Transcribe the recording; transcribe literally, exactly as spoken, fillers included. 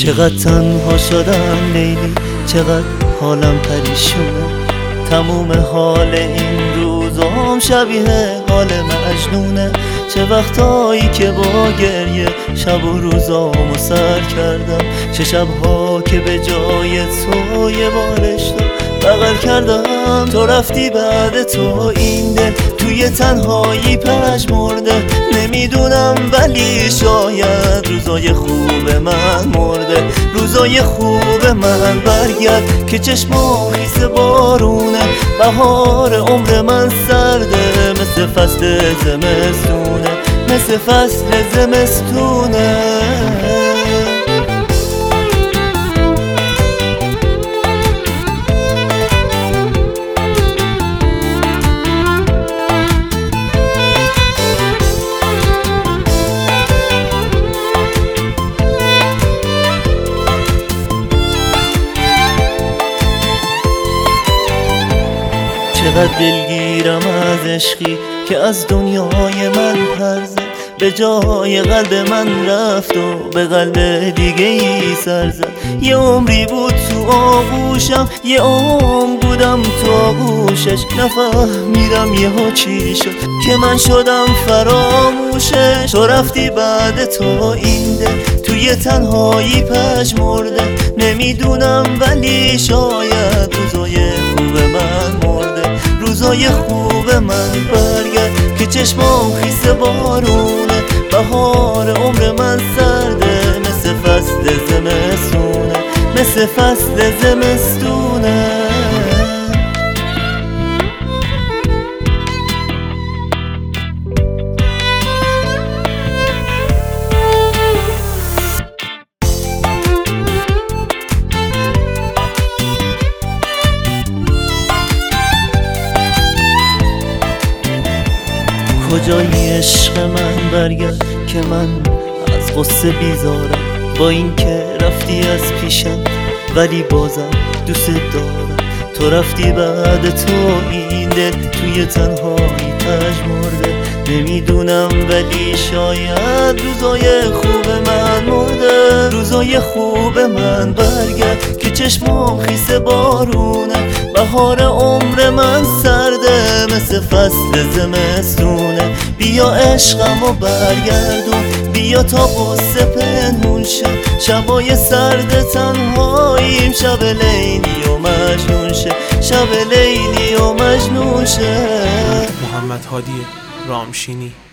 چقدر تنها شدم لیلی، چقدر حالم پریشونه. تموم حال این روزام شبیه حال مجنونه. چه وقتایی که با گریه شب و روزامو سر کردم، چه شبها که به جای تو یه بارش تو بغل کردم. تو رفتی بعد تو این دل توی تنهایی پژمرده. نمیدونم ولی شاید روزای خوب من مرده. روزای خوب من برگرد که چشمام خیس بارونه. بهار عمر من سرده مثل فصل زمستونه، مثل فصل زمستونه. چقدر دلگیرم از عشقی که از دنیای من پرزه. به جای قلب من رفت و به قلب دیگه ای سر زد. یه عمری بود تو آغوشم، یه عمر بودم تو آغوشش. نفهمیدم یهو چی شد که من شدم فراموشش. تو رفتی بعد تو این دل توی تنهایی پژمرده. نمیدونم ولی شاید روزای خوب من مرده. روزای خوب من برگرد که چشمام خیس بارونه. بهار عمر من سرده مثل فصل زمستونه، مثل فصل زمستونه. کجای عشق من برگرد که من از غصه بیزارم. با این که رفتی از پیشم ولی بازم دوست دارم. تو رفتی بعد تو این دل توی تنهایی پژمرده. نمیدونم ولی شاید روزای خوب من مرده. روزای خوب من برگرد که چشمام خیس بارونه. بهار عمر من سرده مثل فصل زمستونه. بیا عشقمو برگردون، بیا تا غصه پنهون شد. شبای سرد تنهاییم شب لیلی و مجنون شه، شب لیلی و مجنون شه. محمد هادی رامشینی.